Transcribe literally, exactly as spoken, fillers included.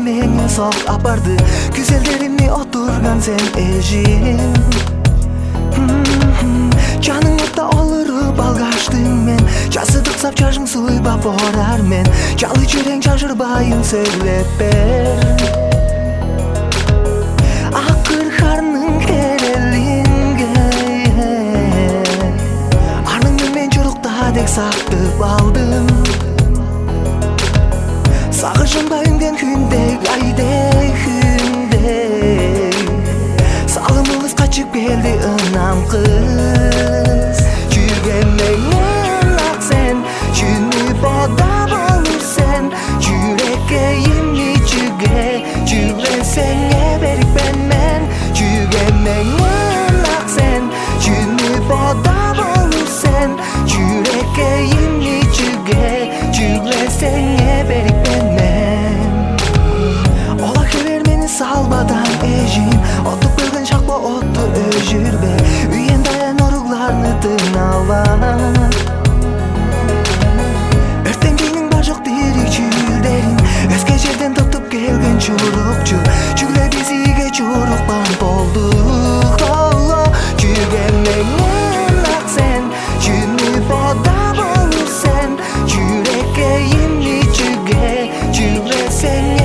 meni sok apardı. Güzellerimni oturgan sen ejin. Canın otta olurub algaçtım men. Jasıdık sap çarşım suybap orar men. Jalı жүрең жашырбайын сөйлеп бер. Акыр карның керелинге Арның мен журукта дек сактып алдым. Сагышынба үнгөн күндей, айдей күндей. Салымыбыз качып келди ынам кыз. Жүрген менен ак сен, жүнүп ода болуп сен. Жүрекке эмничиге, жүресеңе берикпен мен. Жүрген менен ак сен, жүнүп ода болуп сен. Жүрекке эмничиге, жүресеңе берикпен мен. Ола келер мени салбадан эжин, отуп келген шакпа отту өжүрбе. Үйен даян оругларны тыңала. Өртенгенің бар жоқ дирик чүлдерин, өзге жерден топтуп келген чурукчу. Жүгле бизиге чурукпан болдук. Жүрген менен ак сен, жүнүп ода болуп сен. Жүрекке эмничиге, жүресең